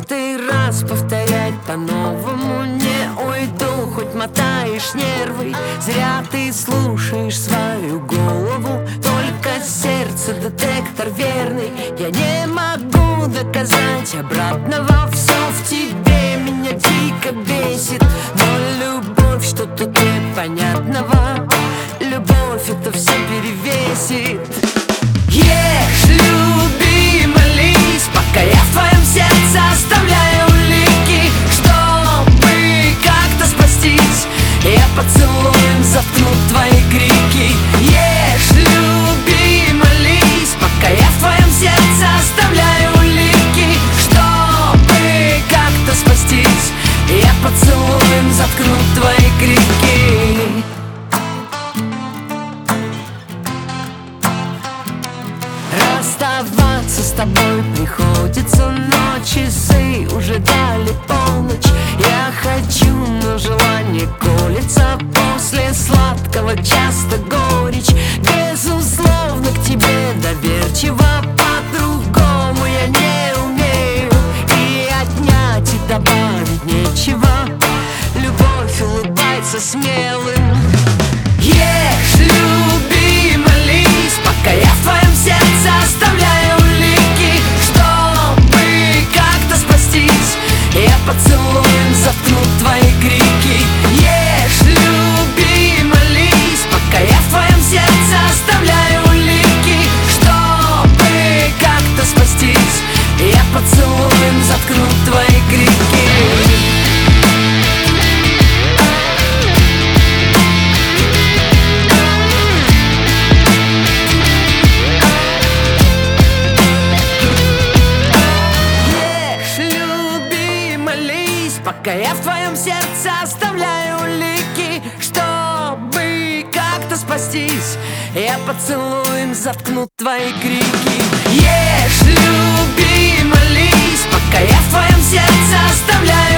сотый раз повторять по-новому не уйду. Хоть мотаешь нервы, зря ты слушаешь свою голову. Только сердце детектор верный, я не могу доказать обратного. Все в тебе меня дико бесит, но любовь, что тут непонятного? Любовь это все перевесит. Ешь, люби, молись, пока я в твоем сердце оставляю улики, чтобы как-то спастись. Я поцелуем заткнут твои крики. Ешь, люби, молись, пока я в твоем сердце оставляю улики, чтобы как-то спастись. Я поцелуем заткнут твои крики. Расставаться с тобой приходится, но часы уже дали полночь. Я хочу, но желание колется, после сладкого часто горечь. Безусловно, к тебе доверчиво, по-другому я не умею, и отнять, и добавить нечего. Любовь улыбается смелым. Ешь, люби, молись, пока я в твоем сердце оставляю улики, чтобы как-то спастись. Я поцелуем заткнут твои крики. Ешь, люби, молись, пока я в твоем сердце оставляю улики, чтобы как-то спастись. Я поцелуем заткнут твои крики. Пока я в твоем сердце оставляю улики, чтобы как-то спастись. Я поцелуем заткнут твои крики. Ешь, люби, молись, пока я в твоем сердце оставляю